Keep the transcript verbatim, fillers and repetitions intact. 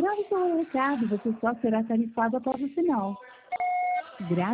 Grave seu recado, você só será tarifado após o sinal. Grave